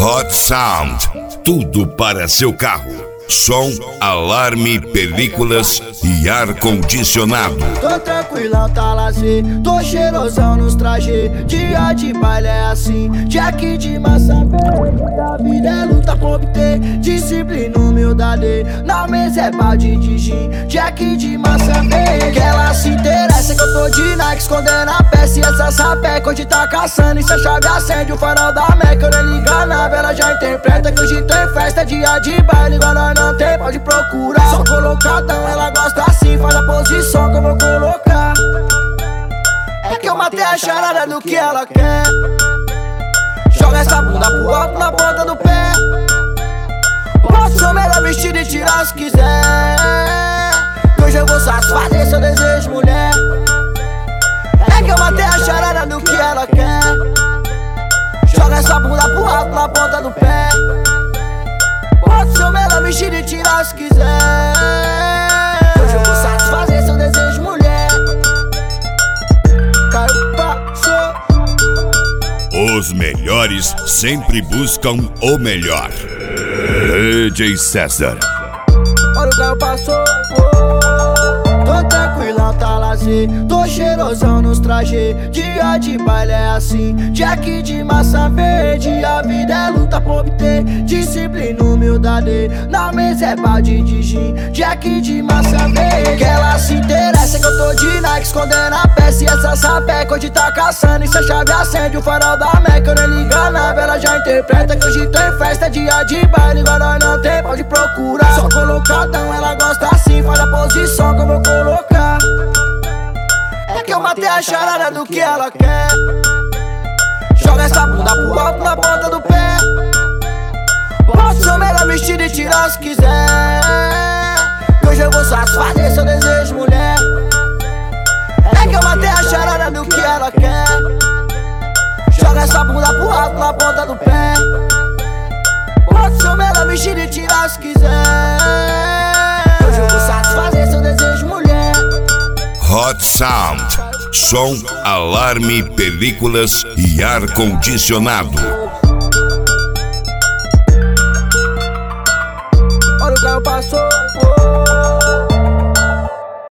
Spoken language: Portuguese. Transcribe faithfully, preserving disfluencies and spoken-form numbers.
Hot Sound, tudo para seu carro. Som, alarme, películas e ar-condicionado. Tô tranquilão, tá lazer, tô cheirosão nos trajes. Dia de baile é assim, Jack de massa verde. A vida é luta pra obter disciplina, humildade. Na mesa é balde de gin, Jack de massa verde. Que ela se interessa que eu tô de Nike, escondendo a peça e essa sapeca. Hoje tá caçando e se a chave acende o farol da Meca. Eu nem liga na vela, já interpreta que hoje tem festa. Dia de baile, igual nós não tem, pode procurar. Só colocadão, ela gosta assim, faz a posição que eu vou colocar. É que eu matei a charada do que ela quer. Joga essa bunda pro alto na ponta do pé. Posso ser o melhor vestido e tirar se quiser. Que hoje eu vou satisfazer seu desejo, mulher. É que eu matei a charada do que ela quer. Joga essa bunda pro alto na ponta do pé. Pode ser o melhor vestido e tirar se quiser. Hoje eu vou satisfazer seu desejo, mulher. Caiu, passou. Os melhores sempre buscam o melhor. D J César. Olha o carro passou. Tô tranquilão, tá lazer, tô cheirosão nos trajes. Dia de baile é assim, Jack de massa verde. A vida é luta pra obter disciplina, humildade. Na mesa é balde de gin, Jack de massa verde. Que ela se interessa que eu tô de Nike, escondendo a peça e essa sapeca. Hoje tá caçando e se a chave acende o farol da Meca. Eu nem liga na vela, já interpreta que hoje tem festa. Dia de baile, igual nós não tem, pode procurar. Só colocadão, ela gosta assim, faz a posição que eu vou colocar. É que eu matei a charada do que ela quer. Joga essa bunda pro alto na ponta do pé. Posso ser o melhor vestido e tirar se quiser. Que hoje eu vou satisfazer seu desejo, mulher. É que eu matei a charada do que ela quer. Joga essa bunda pro alto na ponta do pé. Posso ser o melhor vestido e tirar se quiser. Que hoje eu vou satisfazer seu desejo, mulher. Hot Sound, som, alarme, películas e ar-condicionado.